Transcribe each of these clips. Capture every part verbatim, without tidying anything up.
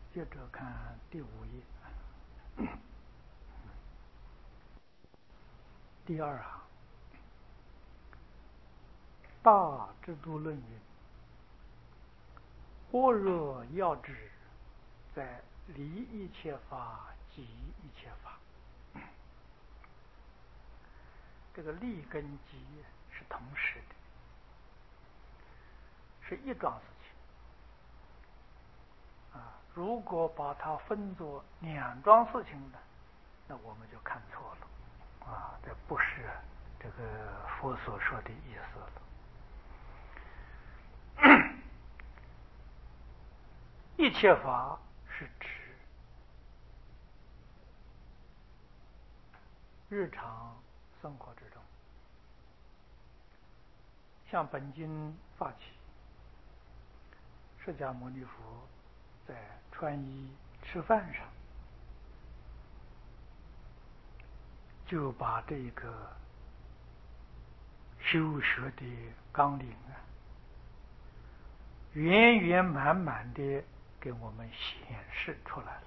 接着看第五页，第二行，大制度论云：般若要旨，在离一切法即一切法。这个立跟即是同时的，是一桩事情啊。如果把它分作两桩事情呢，那我们就看错了啊，这不是这个佛所说的意思了。一切法是指日常生活之中，像本经发起，释迦牟尼佛在穿衣吃饭上，就把这个修学的纲领啊，圆圆满满的给我们显示出来了。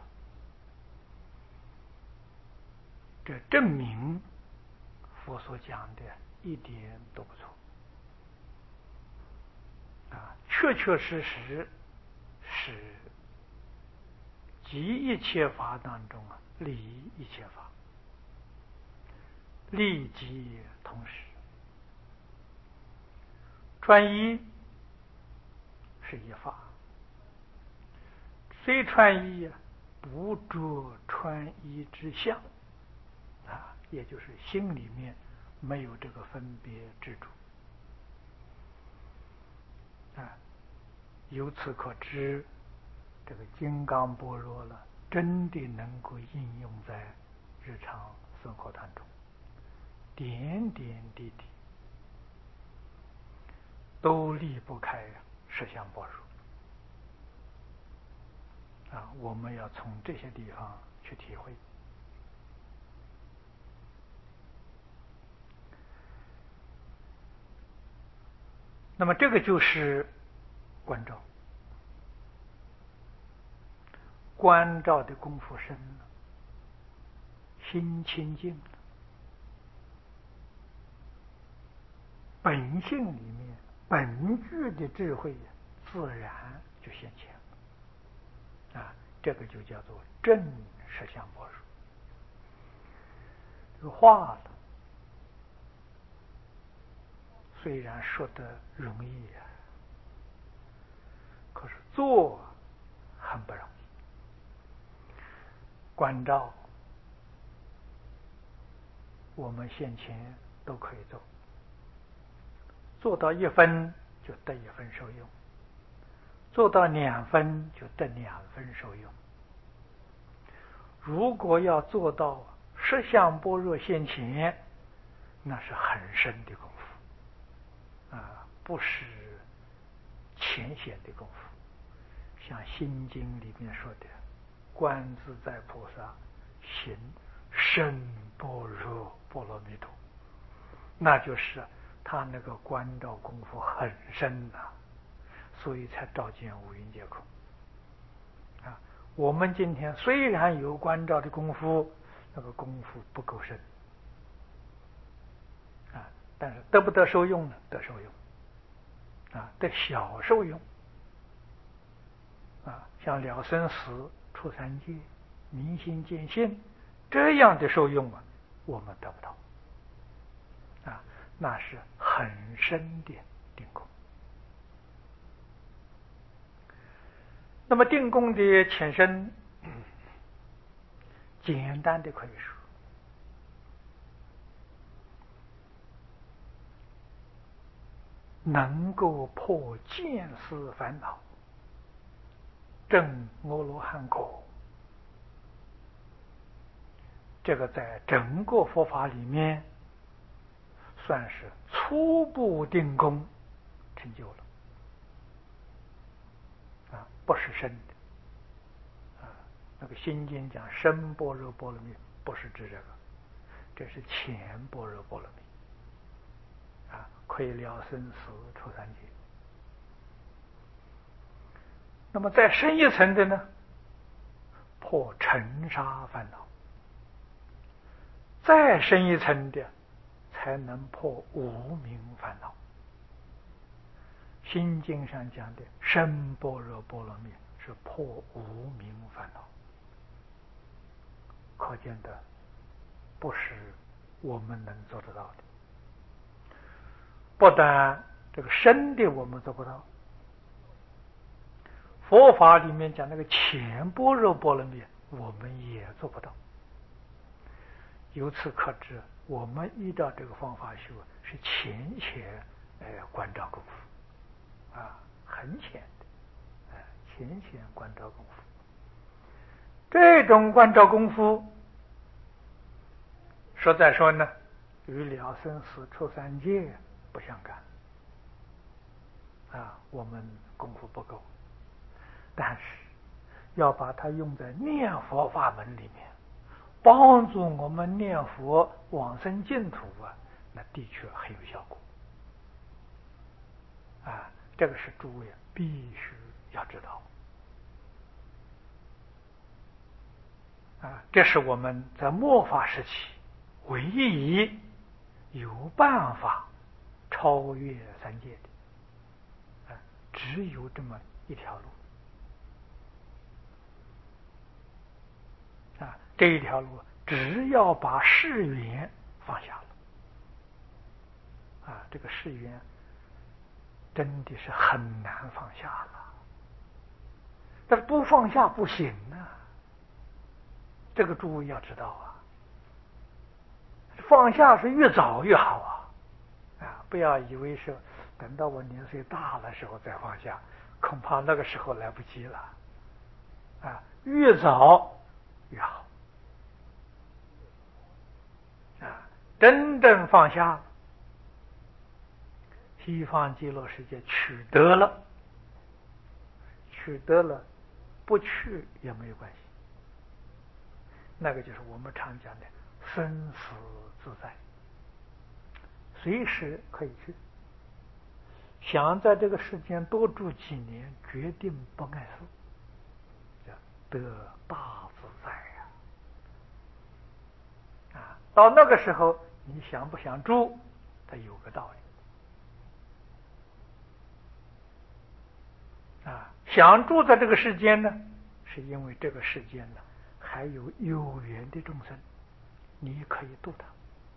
这证明佛所讲的一点都不错啊，确确实实是即一切法当中啊，立一切法，立即同时。穿衣是一法，虽穿衣啊，不着穿衣之相啊，也就是心里面没有这个分别执着啊。由此可知，这个金刚般若了，真的能够应用在日常生活当中，点点滴滴都离不开实相般若啊。我们要从这些地方去体会。那么这个就是关照，关照的功夫深了，心清净了，本性里面本具的智慧自然就现前了啊。这个就叫做正实相般若。这个话了，虽然说得容易啊，可是做很不容易。关照我们现前都可以做，做到一分就得一分受用，做到两分就得两分受用。如果要做到实相般若现前，那是很深的功夫啊，不是浅显的功夫。像《心经》里面说的，观自在菩萨行深般若波罗蜜多，那就是他那个观照功夫很深呐、啊，所以才照见五蕴皆空啊。我们今天虽然有观照的功夫，那个功夫不够深啊，但是得不得受用呢？得受用啊，得小受用啊，像了生死、出三界、明心见性这样的受用啊，我们得不到啊，那是很深的定功。那么定功的浅深，简单的可以说，能够破见思烦恼，证阿罗汉果。这个在整个佛法里面算是初步定功成就了啊，不是深的啊。那个心经讲深般若波罗蜜，不是指这个，这是浅般若波罗蜜啊，可以了生死出三界。那么再深一层的呢， 破尘沙烦恼，再深一层的才能破无明烦恼。心经上讲的深般若波罗蜜是破无明烦恼，可见的不是我们能做得到的。不但这个深的我们做不到，佛法里面讲那个浅般若波罗蜜我们也做不到。由此可知，我们依照这个方法修是浅浅呃观照功夫啊，很浅的，呃浅浅观照功夫。这种观照功夫，实在说呢，与了生死出三界不相干啊，我们功夫不够。但是要把它用在念佛法门里面，帮助我们念佛往生净土啊，那的确很有效果啊！这个是诸位必须要知道啊！这是我们在末法时期唯一有办法超越三界的啊，只有这么一条路啊！这一条路，只要把世缘放下了啊，这个世缘真的是很难放下了。但是不放下不行啊，这个诸位要知道啊，放下是越早越好啊！啊，不要以为是等到我年岁大了时候再放下，恐怕那个时候来不及了啊！越早越好啊！真正放下，西方极乐世界取得了，取得了，不去也没有关系。那个就是我们常讲的生死自在，随时可以去。想在这个世间多住几年，决定不碍事，叫得大自在呀！啊，到那个时候，你想不想住，它有个道理。啊，想住在这个世间呢，是因为这个世间呢还有有缘的众生，你可以度他。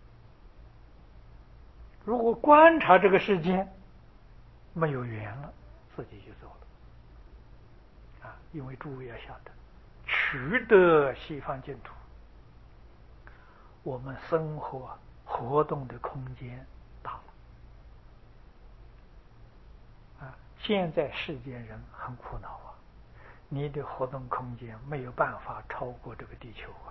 如果观察这个世间没有缘了，自己就走了啊！因为诸位要晓得，取得西方净土，我们生活活动的空间大了啊！现在世间人很苦恼啊，你的活动空间没有办法超过这个地球啊！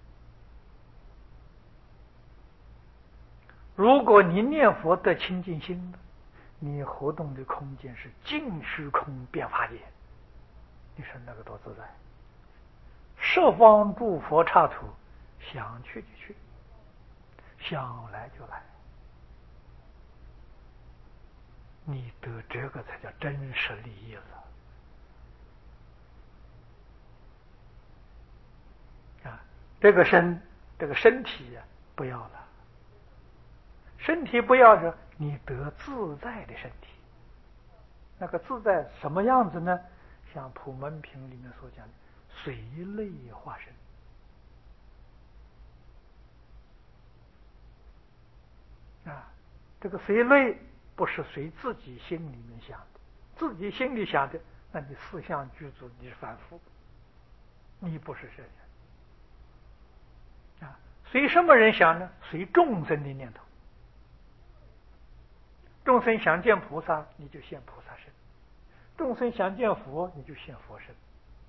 如果你念佛得清净心，你活动的空间是尽虚空遍法界，你说那个多自在！十方诸佛刹土，想去就去，想来就来，你得这个才叫真实利益了啊！这个身，这个身体呀、啊，不要了。身体不要着，你得自在的身体。那个自在什么样子呢？像普门品里面所讲的，随类化身啊。这个随类不是随自己心里面想的，自己心里想的，那你四相具足，你是凡夫，你不是圣人啊。随什么人想呢？随众生的念头。众生想见菩萨，你就现菩萨身；众生想见佛，你就现佛身。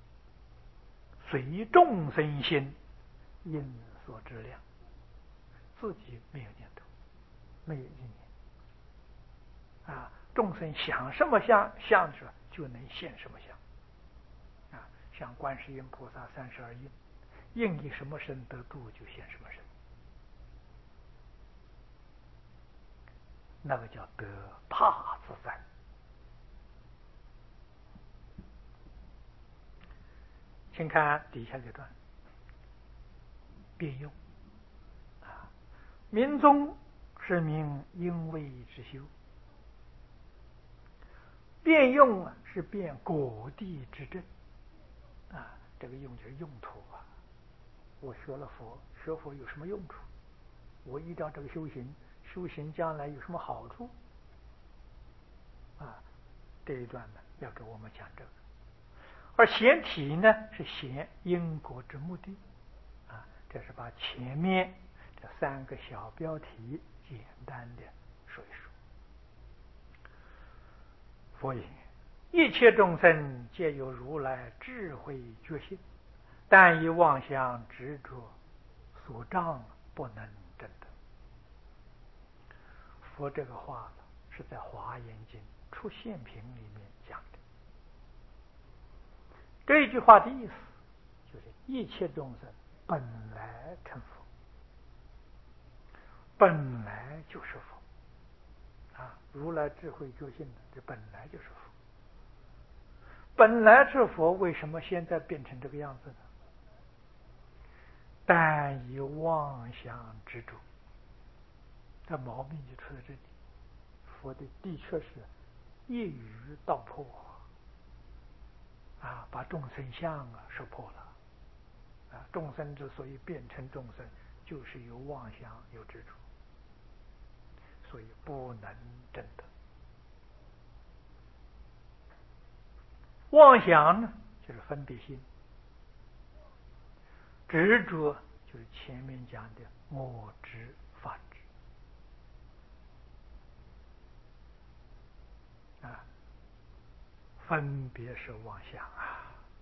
随众生心，因所知量，自己没有念头，没有意念啊。众生想什么相相者，就能现什么相啊。像观世音菩萨三十二应，应以什么身得度，就现什么身。那个叫得大自在。 请看底下这段，辩用啊，民宗是名因位之修，辩用啊是辩果地之正啊，这个用就是用途啊。我学了佛，学佛有什么用处？我依照这个修行，修行将来有什么好处？啊，这一段呢要给我们讲这个。而显体呢是显因果之目的啊，这是把前面这三个小标题简单的说一说。佛言：一切众生皆有如来智慧觉性，但以妄想执着所障，不能证得。佛这个话是在《华严经·出现品》里面讲的。这一句话的意思就是一切众生本来成佛，本来就是佛啊！如来智慧觉性的，这本来就是佛。本来是佛，为什么现在变成这个样子呢？但以妄想执着，这毛病就出在这里。佛的的确是一语道破啊，把众生相啊说破了。啊，众生之所以变成众生，就是有妄想有执着，所以不能证得。妄想呢，就是分别心；执着就是前面讲的我执、法执。啊，分别是妄想啊。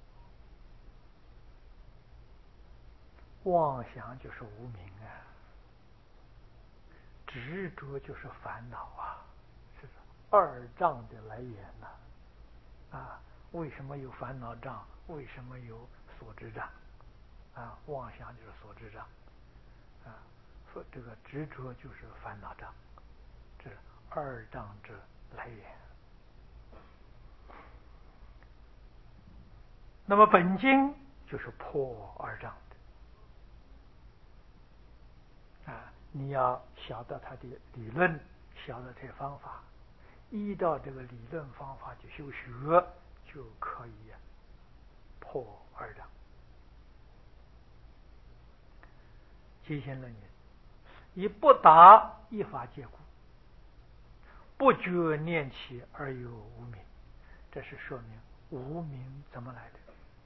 妄想就是无明啊，执着就是烦恼啊，是二障的来源呐、啊。啊，为什么有烦恼障？为什么有所知障？啊，妄想就是所知障，啊，说这个执着就是烦恼障，这是二障之来源。那么本经就是破二障的啊，你要晓得它的理论，晓得这方法，依照这个理论方法去修学，就可以破二障。接下来呢，以不达一法界故，不觉念起而有无明，这是说明无明怎么来的。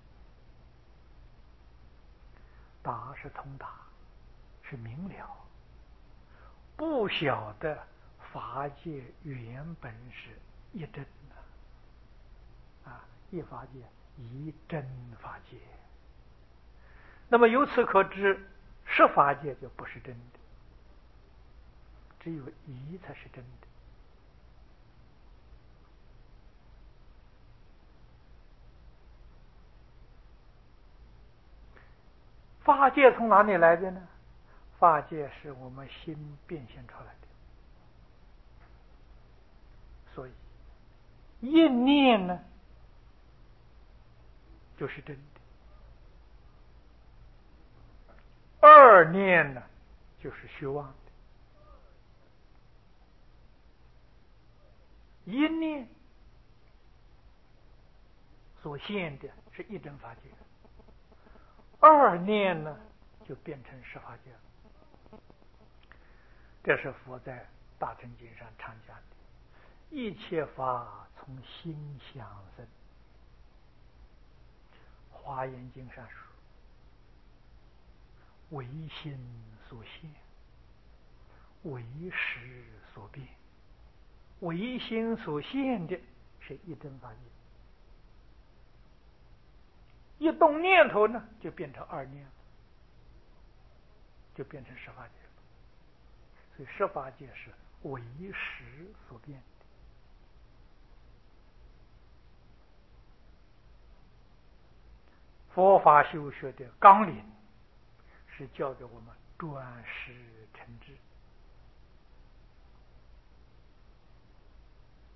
达是通达，是明了，不晓得法界原本是一真的啊，一法界一真法界。那么由此可知，十法界就不是真的，只有一才是真的。法界从哪里来的呢？法界是我们心变现出来的，所以一念呢就是真的，二念呢就是虚妄的。一念所现的是一真法界，二念呢就变成十法界了。这是佛在大乘经上常讲的，一切法从心想生。华严经上说，唯心所现，唯识所变。唯心所现的是一真法界，一动念头呢就变成二念了，就变成十法界了。所以十法界是唯识所变的。佛法修学的纲领是教给我们转识成智。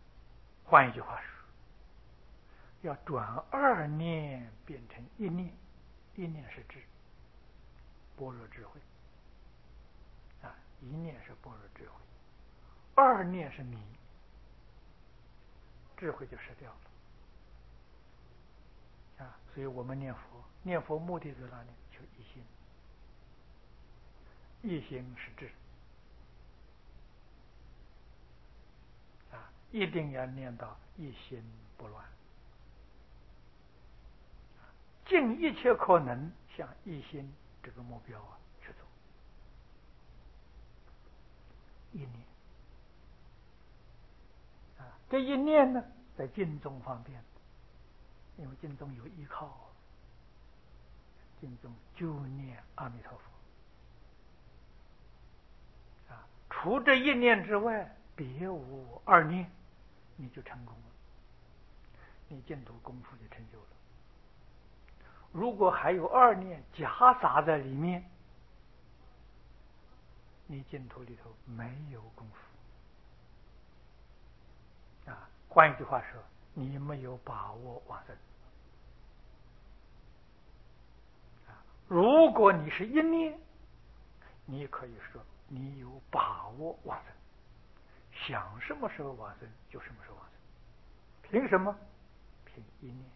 换一句话说，要转二念变成一念， 一念是智，般若智慧啊，一念是般若智慧，二念是迷，智慧就失掉了啊。所以我们念佛，念佛目的在哪里？就一心，一心是智啊，一定要念到一心不乱，尽一切可能向一心这个目标啊去做。一念啊，这一念呢，在经中方便，因为经中有依靠，经中就念阿弥陀佛啊，除这一念之外，别无二念，你就成功了，你净土功夫就成就了。如果还有二念夹杂在里面，你净土里头没有功夫啊。换一句话说，你没有把握往生啊。如果你是一念，你可以说你有把握往生，想什么时候往生就什么时候往生。凭什么？凭一念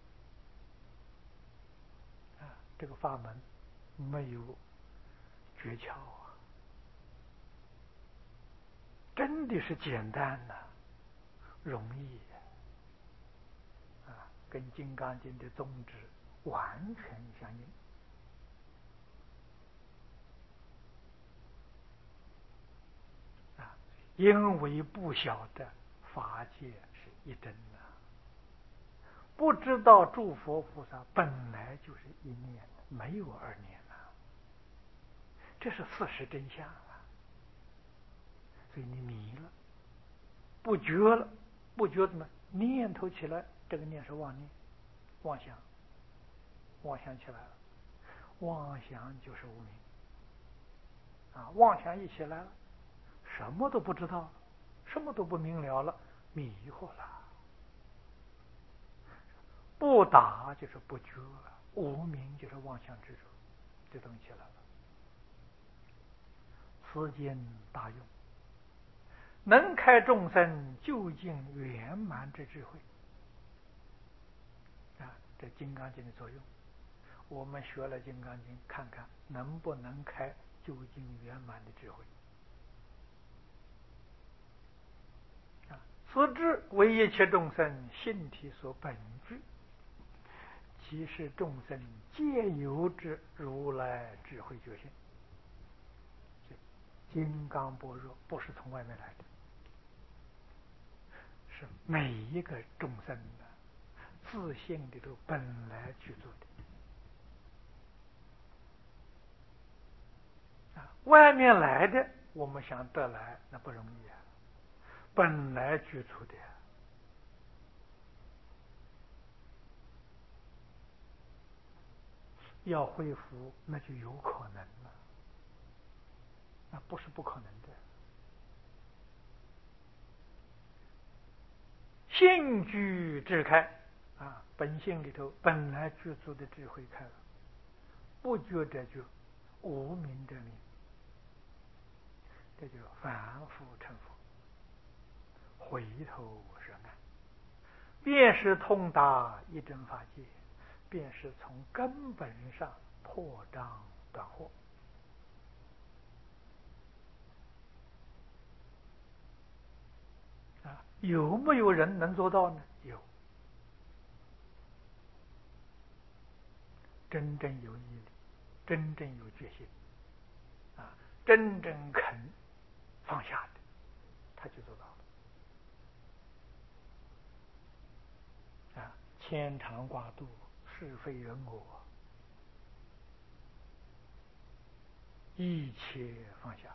啊。这个法门没有诀窍啊，真的是简单呐、啊，容易啊，跟《金刚经》的宗旨完全相应啊。因为不晓得法界是一真的、啊，不知道诸佛菩萨本来就是一念，没有二念啊，这是事实真相啊。所以你迷了，不觉了，不觉怎么念头起来，这个念是妄念，妄想，妄想起来了，妄想就是无明啊。妄想一起来了，什么都不知道，什么都不明了了，迷惑了。不打就是不觉，无明就是妄想执着，这东西来了。此经大用，能开众生究竟圆满之智慧啊！这《金刚经》的作用，我们学了《金刚经》，看看能不能开究竟圆满的智慧啊！此智为一切众生性体所本具，即是众生皆有之如来智慧觉性。金刚般若不是从外面来的，是每一个众生的自性里头本来去做的啊。外面来的我们想得来那不容易啊，本来具足的，要恢复那就有可能了，那不是不可能的。性具智开啊，本性里头本来具足的智慧开了，不觉者觉，无明者明，这就反复成佛，回头是岸，便是通达一真法界，便是从根本上破障断惑啊。有没有人能做到呢？有，真正有毅力，真正有决心啊，真正肯放下的，他就做到了啊。牵肠挂肚，是非人我，一切放下。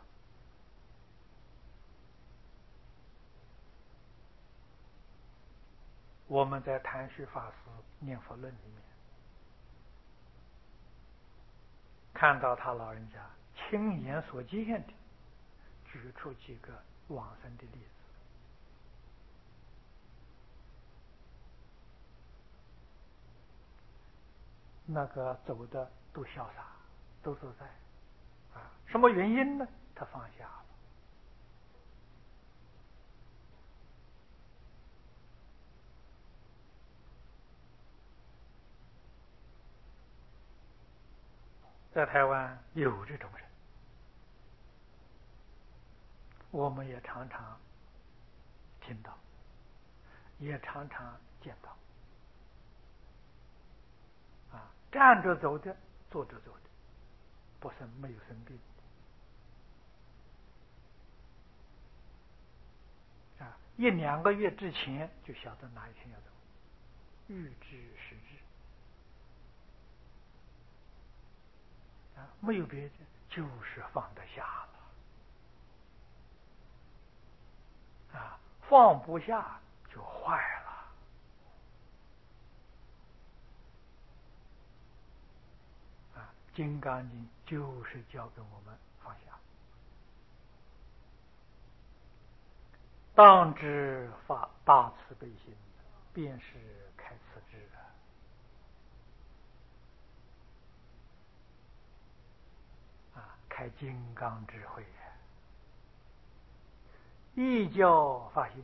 我们在谭旭法师念佛论里面看到他老人家亲眼所见的，举出几个往生的例子。 那个走的都潇洒，都自在啊。什么原因呢？他放下了。在台湾有这种人，我们也常常听到，也常常见到。啊，站着走的，坐着走的，不生没有生病啊，一两个月之前就晓得哪一天要走，预知时至啊，没有别的，就是放得下了啊，放不下就坏了啊。金刚经就是教给我们放下，当知发大慈悲心，便是开此智啊，开金刚智慧，一教发心，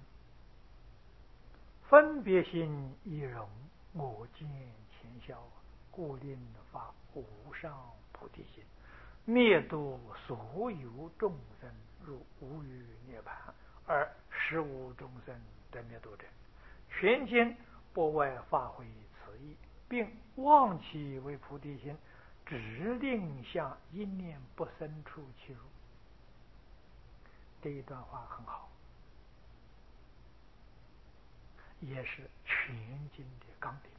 分别心一容，我见前消，故令发无上菩提心，灭度所有众生入无余涅槃，而实无众生得灭度者。全经不外发挥此意，并忘其为菩提心，只令向一念不生处其入。这一段话很好，也是全经的纲领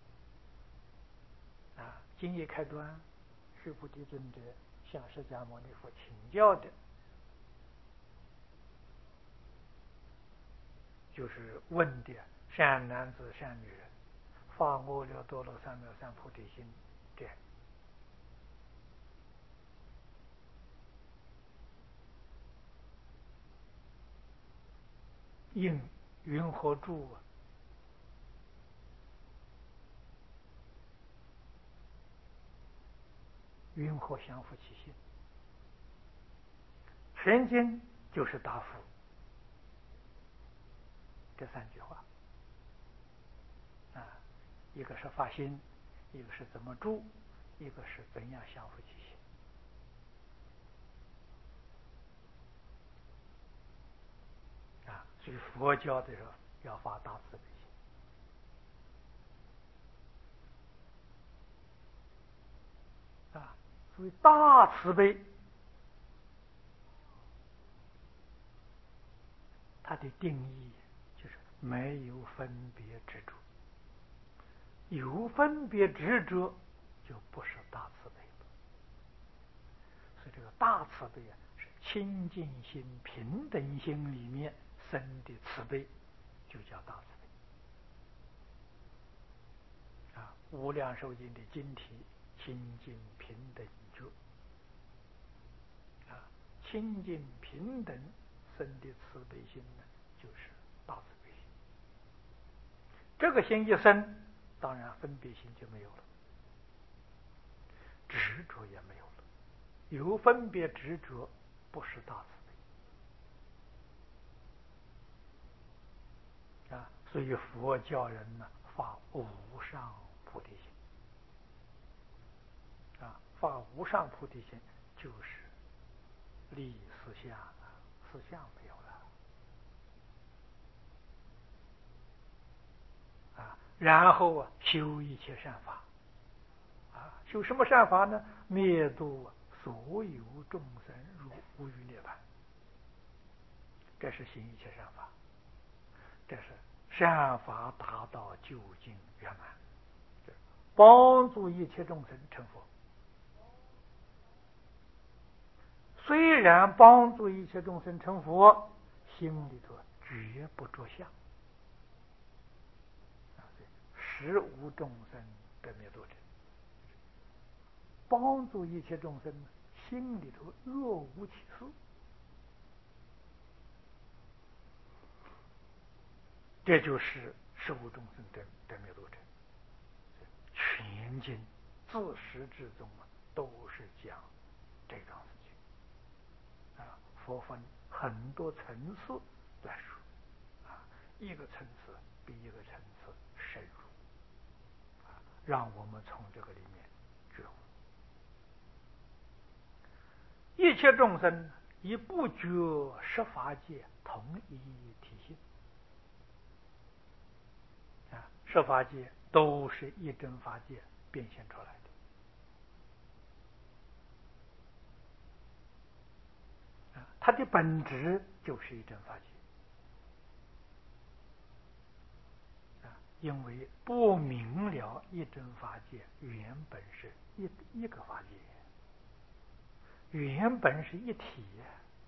啊。经一开端，须菩提尊者向释迦牟尼佛请教的，就是问的善男子善女人，发阿耨多罗三藐三菩提心的应云何住啊？云何降伏其心？全经就是答复这三句话啊，一个是发心，一个是怎么住，一个是怎样降伏其心啊。所以佛教的时候要发大慈悲心啊。所以大慈悲，它的定义就是没有分别执着，有分别执着就不是大慈悲了。所以这个大慈悲啊，是清净心、平等心里面生的慈悲，就叫大慈悲啊。无量寿经的经题清净平等觉啊，清净平等生的慈悲心呢，就是大慈悲心。这个心一生，当然分别心就没有了，执着也没有了。有分别执着，不是大慈悲啊。所以佛教人呢，发无上菩提心啊，发无上菩提心就是立四相啊，四相没有了啊。然后啊，修一切善法啊，修什么善法呢？灭度所有众生入无余涅槃，这是行一切善法，这是善法达到究竟圆满，帮助一切众生成佛。虽然帮助一切众生成佛，心里头绝不着相，实无众生得灭度者。帮助一切众生，心里头若无其事，这就是实无众生得得灭度者。全经自始至终啊，都是讲这桩事情啊。佛分很多层次来说啊，一个层次比一个层次深入啊，让我们从这个里面觉悟。一切众生以不觉十法界同一体性啊，十法界都是一真法界变现出来的啊，它的本质就是一真法界啊，因为不明了一真法界原本是一一个法界，原本是一体呀。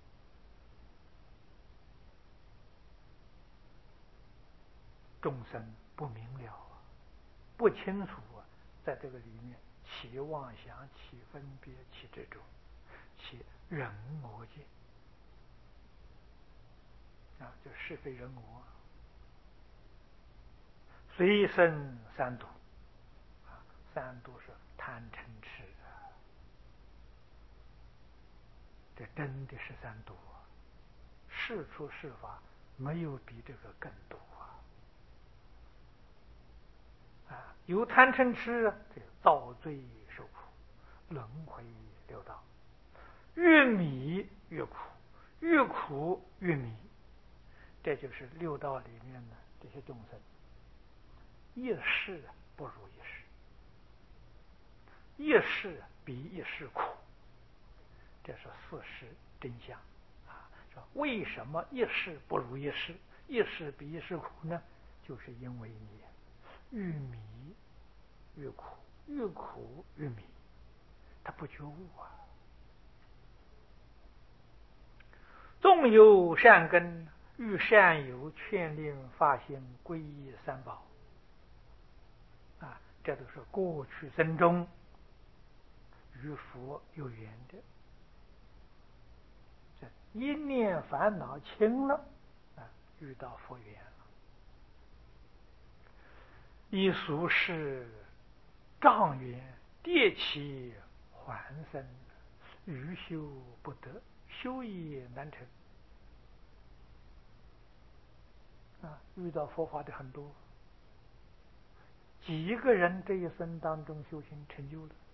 众生不明了不清楚啊，在这个里面起妄想、起分别、起执着、起人我见啊，就是非人我，随生三毒啊，三毒是贪嗔痴啊，这真的是三毒啊！是出是法，没有比这个更毒啊！啊，有贪嗔痴，这造罪受苦，轮回六道，越迷越苦，越苦越迷。这就是六道里面的这些众生，一世不如一世，一世比一世苦，这是事实真相啊！说为什么一世不如一世，一世比一世苦呢？就是因为你越迷越苦，越苦越迷，他不觉悟啊！纵有善根，遇善友劝令发心皈依三宝啊，这都是过去生中与佛有缘的。这一念烦恼轻了啊，遇到佛缘了。一俗世障缘跌起还生，余修不得，修也难成啊！遇到佛法的很多，几个人这一生当中修行成就了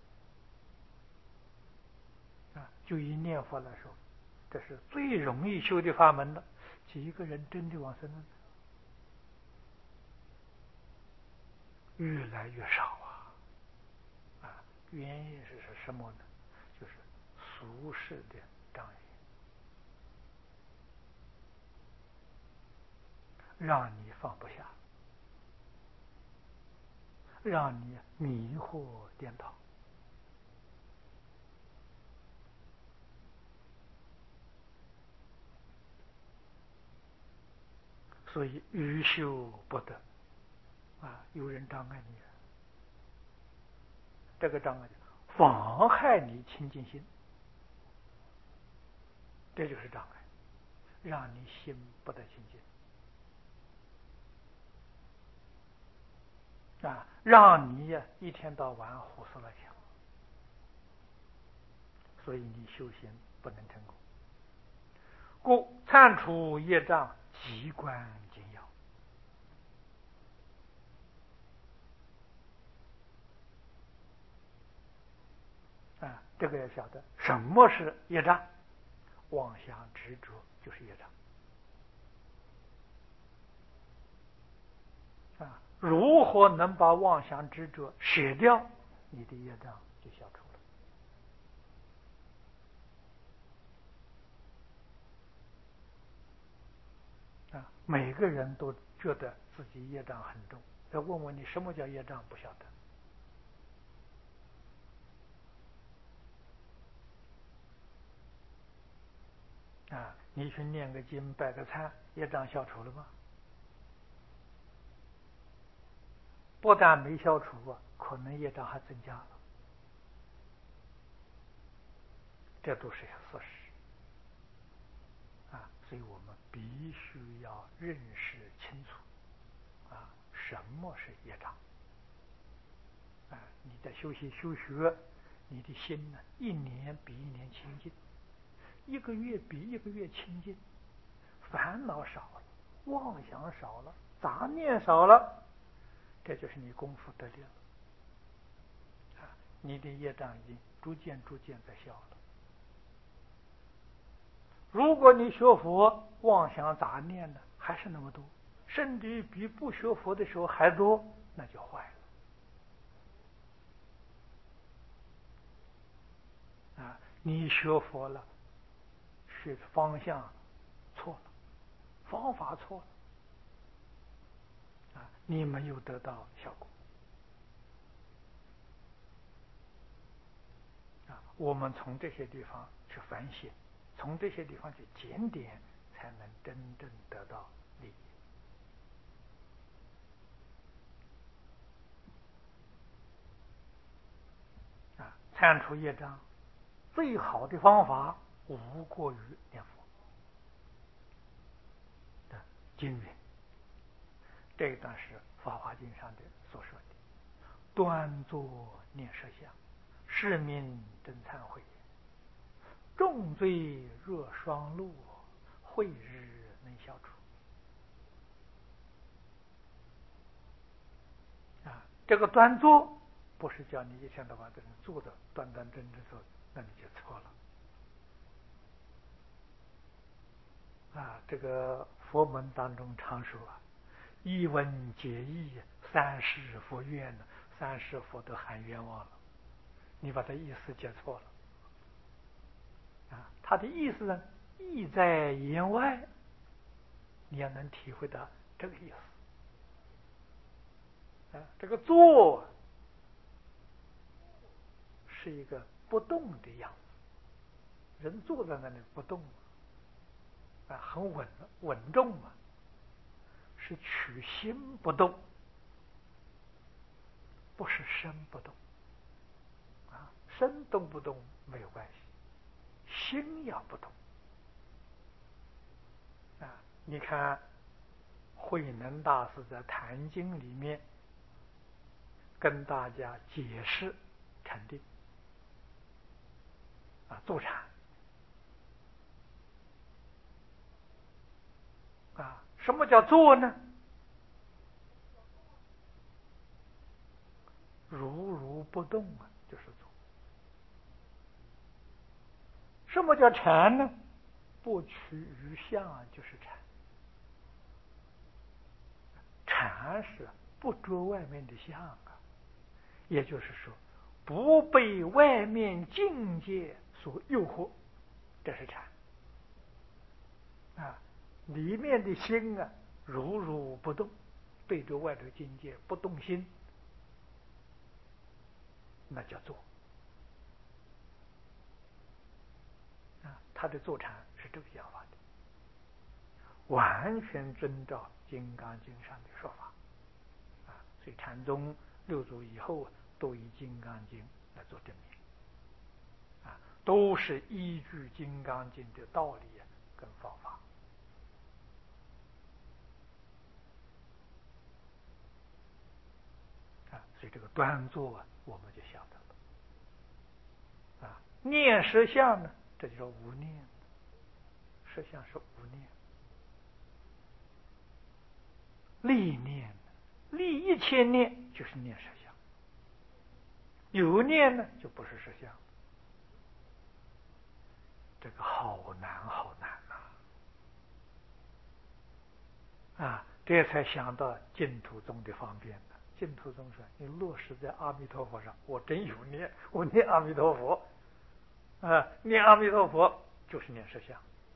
啊！就以念佛来说，这是最容易修的法门了，几个人真的往生了？越来越少啊！啊，原因是是什么呢？就是俗世的障碍，让你放不下，让你迷惑颠倒。所以欲修不得啊！有人障碍你，这个障碍妨害你清净心，这就是障碍，让你心不得清净啊，让你呀一天到晚胡思乱想，所以你修行不能成功。故铲除业障，极关紧要啊！这个要晓得什么是业障，妄想执着就是业障啊！如何能把妄想执着舍掉，你的业障就消除了啊！每个人都觉得自己业障很重，要问问你什么叫业障，不晓得啊！你去念个经拜个忏，业障消除了吗？不但没消除啊，可能业障还增加了，这都是事实啊！所以我们必须要认识清楚啊，什么是业障啊！ 你在修习修学，你的心呢，一年比一年清净，一个月比一个月清净，烦恼少了，妄想少了，杂念少了，这就是你功夫得力了。啊，你的业障已经逐渐逐渐在消了。如果你学佛，妄想杂念呢还是那么多，甚至于比不学佛的时候还多，那就坏了。啊，你学佛了，是方向错了，方法错了，啊，你没有得到效果。啊，我们从这些地方去反省，从这些地方去检点，才能真正得到利益。啊，铲除业障最好的方法无过于念佛。啊，经云，这一段是《法华经》上的所说的：端坐念舍相，是名真忏悔。重罪若双露，慧日能消除。啊，这个端坐不是叫你一天到晚在那坐着端端正正坐，那你就错了。啊，这个佛门当中常说啊，一闻解义，三世佛愿呢，三世佛都喊冤枉了，你把它意思解错了。啊，他的意思呢，意在言外，你要能体会到这个意思。啊，这个坐是一个不动的样子，人坐在那里不动，啊，很稳稳重嘛，是取心不动，不是身不动。啊，身动不动没有关系，心要不动。啊，你看慧能大师在《坛经》里面跟大家解释禅定。啊，坐禅。啊，什么叫坐呢？如如不动啊，就是坐。什么叫禅呢？不取于相啊，就是禅。禅是不着外面的相啊，也就是说，不被外面境界所诱惑，这是禅。啊，里面的心啊，如如不动，对着外头境界不动心，那叫坐。啊，他的坐禅是这个讲法的，完全遵照《金刚经》上的说法。啊，所以禅宗六祖以后都以《金刚经》来做证明。啊，都是依据《金刚经》的道理跟方法。啊，所以这个端坐啊，我们就晓得了。啊，念实相呢，这就是无念。实相是无念。立念，立一切念就是念实相。有念呢，就不是实相。这个好难，好难呐！啊，这才想到净土宗的方便呢。净土宗说，你落实在阿弥陀佛上，我真有念，我念阿弥陀佛，啊，念阿弥陀佛就是念实相。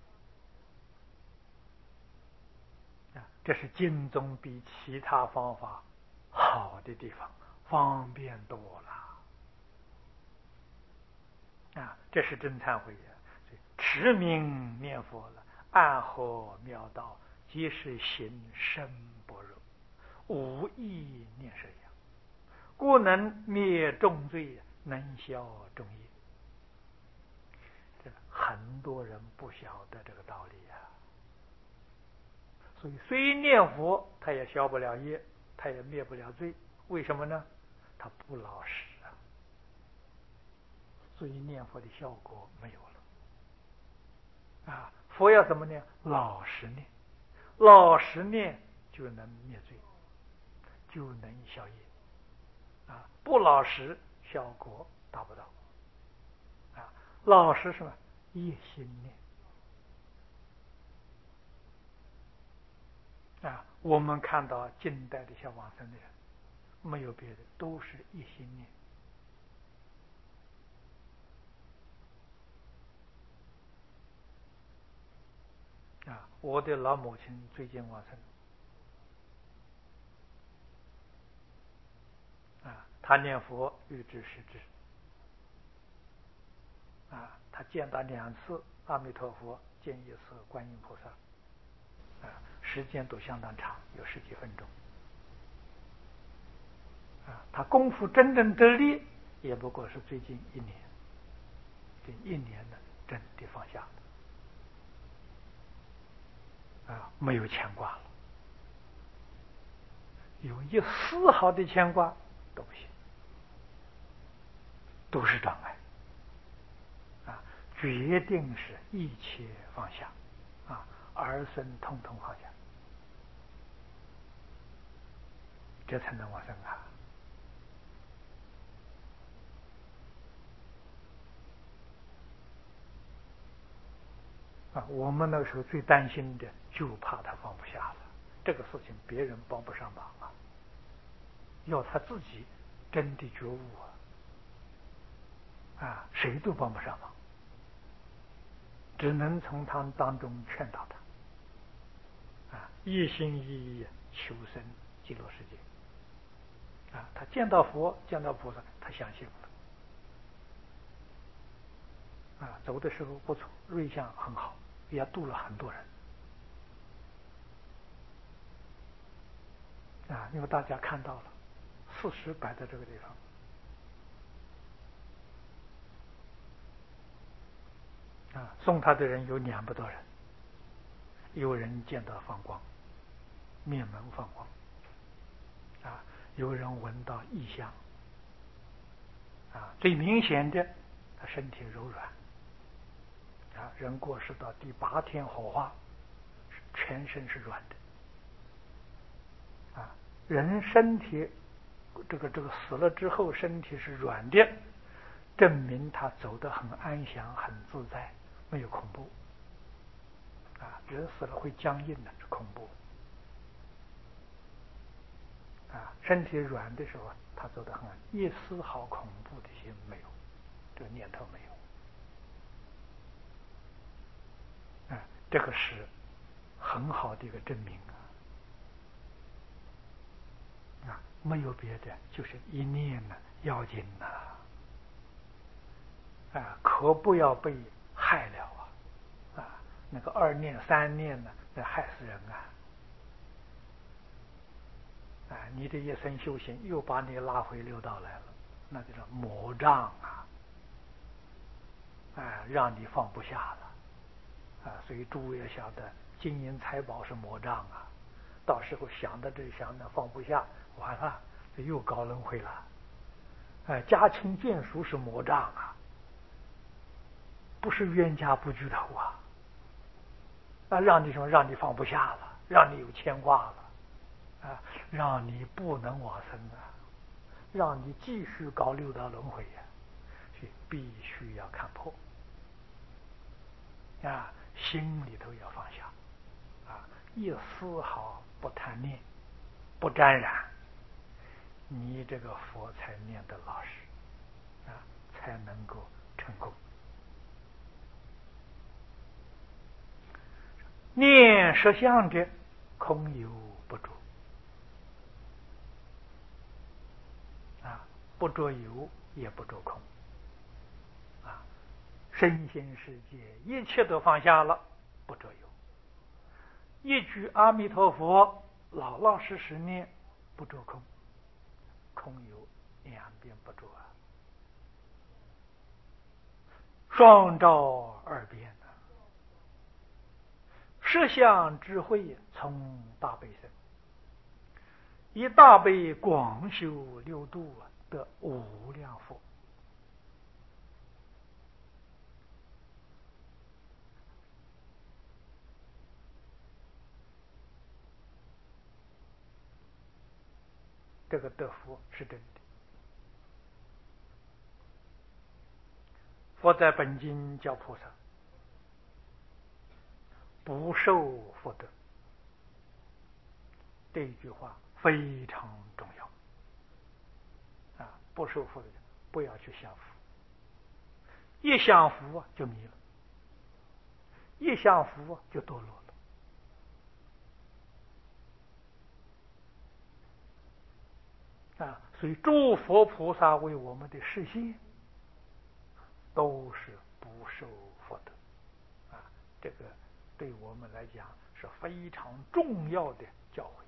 啊，这是经宗比其他方法好的地方，方便多了。啊，这是真忏悔呀！持名念佛了，暗合妙道，即是行深般若，无意念实相，故能灭重罪，能消重业。这很多人不晓得这个道理呀、啊，所以虽念佛，他也消不了业，他也灭不了罪。为什么呢？他不老实啊！ 所以念佛的效果没有了。啊，佛要怎么念？老实念，老实念就能灭罪，就能消业。啊，不老实效果达不到。啊，老实什么？一心念。啊，我们看到近代的小往生的人，没有别的，都是一心念。啊，我的老母亲最近往生。啊，他念佛欲知实知。啊，他见到两次阿弥陀佛，见一次观音菩萨。啊，时间都相当长，有十几分钟。啊，他功夫真正得力，也不过是最近一年。这一年呢，真的放下了。啊，没有牵挂了，有一丝毫的牵挂都不行，都是障碍。啊，决定是一切放下。啊，儿孙统统放下，这才能往生啊。啊，我们那个时候最担心的，就怕他放不下了。这个事情别人帮不上忙啊，要他自己真的觉悟啊，啊，谁都帮不上忙，只能从他当中劝导他。啊，一心一意求生极乐世界。啊，他见到佛，见到菩萨，他相信了。啊，走的时候不错，瑞相很好，也度了很多人。啊，因为大家看到了，事实摆在这个地方。啊，送他的人有两百多人，有人见到放光，面门放光。啊，有人闻到异香。啊，最明显的，他身体柔软。啊，人过世到第八天火化，全身是软的。啊，人身体这个这个死了之后，身体是软的，证明他走得很安详、很自在，没有恐怖。啊，人死了会僵硬的，是恐怖。啊，身体软的时候，他走得很安，一丝毫恐怖的心没有，这个念头没有。啊，这个是很好的一个证明啊。啊，没有别的，就是一念呢，要紧呐。啊，可不要被害了啊！啊，那个二念三念呢，那害死人啊！啊，你这一生修行又把你拉回六道来了，那就是魔障啊！啊，让你放不下了。啊，所以诸位要晓得，金银财宝是魔障啊！到时候想到这想那放不下，完了，这又搞轮回了。哎，家亲眷属是魔障啊，不是冤家不聚头啊！啊，让你什么？让你放不下了，让你有牵挂了，啊，让你不能往生啊，让你继续搞六道轮回呀、啊，所以必须要看破。啊，心里头要放下，啊，一丝毫不贪念，不沾染，你这个佛才念得老实，啊，才能够成功。念实相的，空有不着，啊，不着有也不着空，啊，身心世界一切都放下了，不着有。一句阿弥陀佛，老老实实念，不着空，空有两边不着啊，双照二边啊，实相智慧从大悲生，以大悲广修六度啊，得无量福。 这个得福是真的。佛在本经教菩萨不受福德，这一句话非常重要啊！不受福德，不要去享福，一享福就迷了，一享福就堕落了啊！所以诸佛菩萨为我们的示现，都是不受福德啊！这个对我们来讲是非常重要的教诲。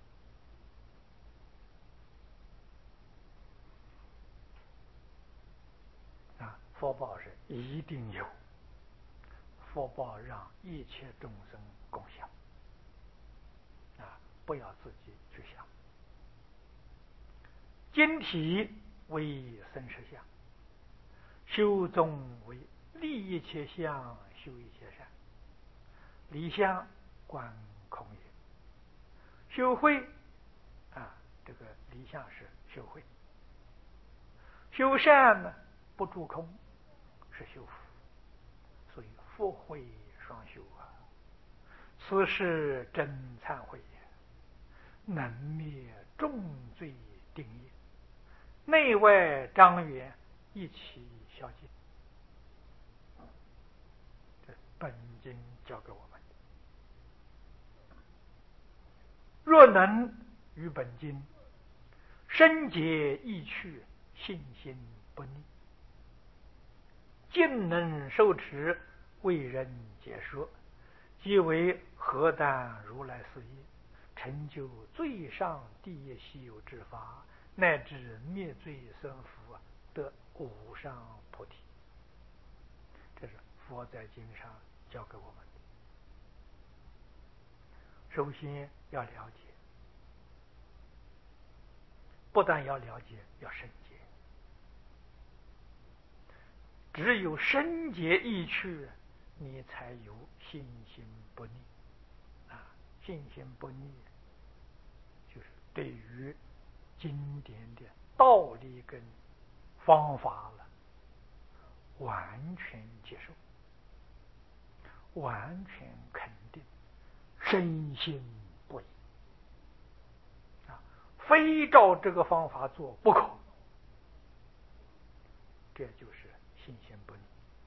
福报是一定有，福报让一切众生共享啊！不要自己去想。经体为生实相，修宗为立一切相，修一切善。离相观空也。修慧啊，这个离相是修慧。修善呢，不住空，是修福。所以福慧双修啊，此是真忏悔也，能灭重罪定业，内外张元一起消尽。这本经教给我们，若能于本经深解意趣，信心不逆，尽能受持，为人解说，即为何等如来事业，成就最上第一稀有之法，乃至灭罪生福，得无上菩提。这是佛在经上教给我们的。首先要了解，不但要了解，要深解。只有深解意趣，你才有信心不逆啊！信心不逆，就是对于经典的道理跟方法了，完全接受，完全肯定，深信不疑啊！非照这个方法做不可，这就是信心不逆。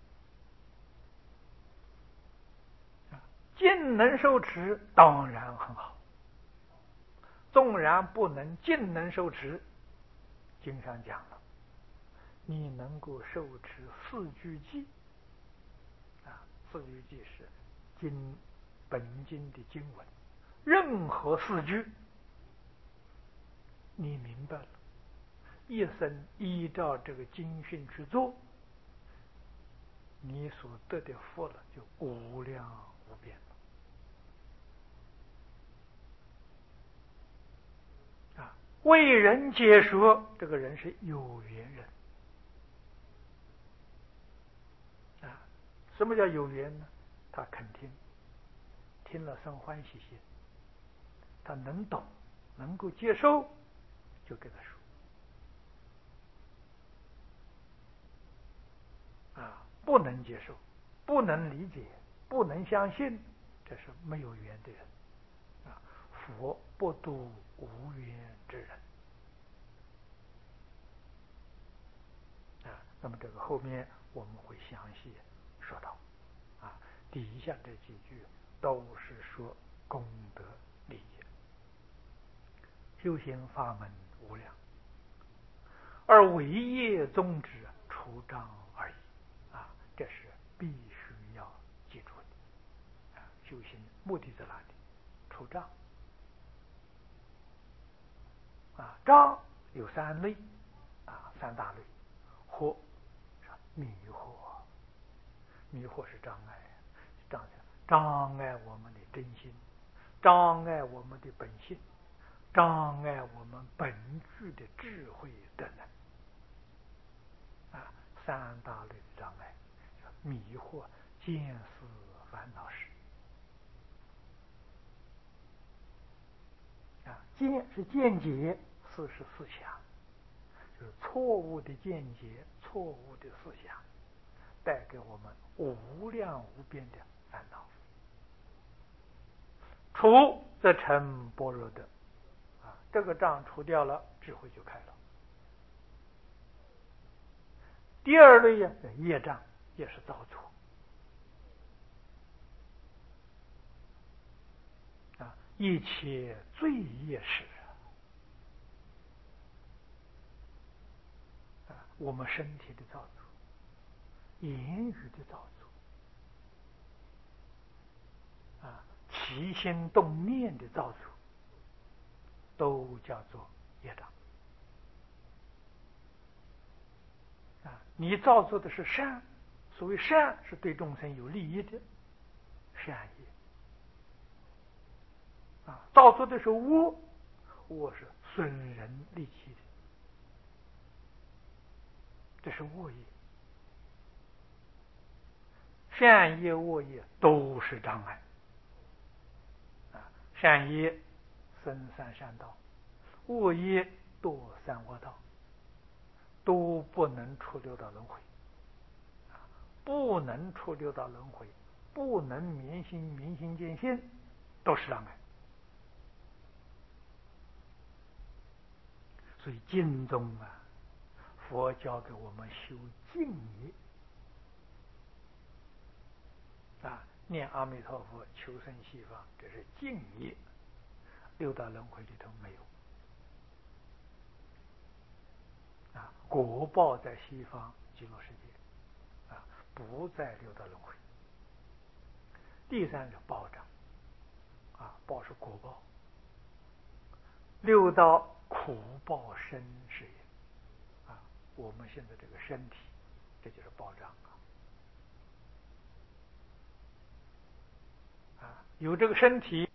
尽能受持当然很好，纵然不能尽能受持，经上讲了，你能够受持四句偈啊，四句偈是经本经的经文，任何四句你明白了，一生依照这个经训去做，你所得的福了就无量无边了啊！为人解说，这个人是有缘人啊。什么叫有缘呢？他肯听，听了生欢喜心，他能懂，能够接受，就给他说啊。不能接受，不能理解，不能相信，这是没有缘的人啊。佛不度无缘之人啊。那么这个后面我们会详细说到啊。底下这几句都是说功德利益，修行法门无量，而唯业宗旨除障而已啊。这是必须要记住的啊。修行目的在哪里？除障啊。障有三类啊，三大类。惑迷惑，迷惑是障碍，障障碍我们的真心，障碍我们的本性，障碍我们本具的智慧德能啊。三大类的障碍，迷惑、见思、烦恼识啊。见是见解， 思是思想，就是错误的见解、错误的思想，带给我们无量无边的烦恼。除则成般若德，啊，这个障除掉了，智慧就开了。第二类呀，业障也是造作啊，一切罪业事啊，我们身体的造作、言语的造作啊，起心动念的造作，都叫做业障啊。你造作的是善，所谓善是对众生有利益的善业啊，造作的是恶，恶是损人利己的，这是恶业。善业恶业都是障碍啊，善业生三善道，恶业堕三恶道，都不能出六道轮回，不能出六道轮回，不能明心明心见性，都是障碍。所以经中啊，佛教给我们修净业啊，念阿弥陀佛求生西方，这是净业，六道轮回里头没有啊，果报在西方极乐世界啊，不在六道轮回。第三是报障啊，报是果报，六道苦报身是也啊，我们现在这个身体，这就是报障啊，啊，有这个身体。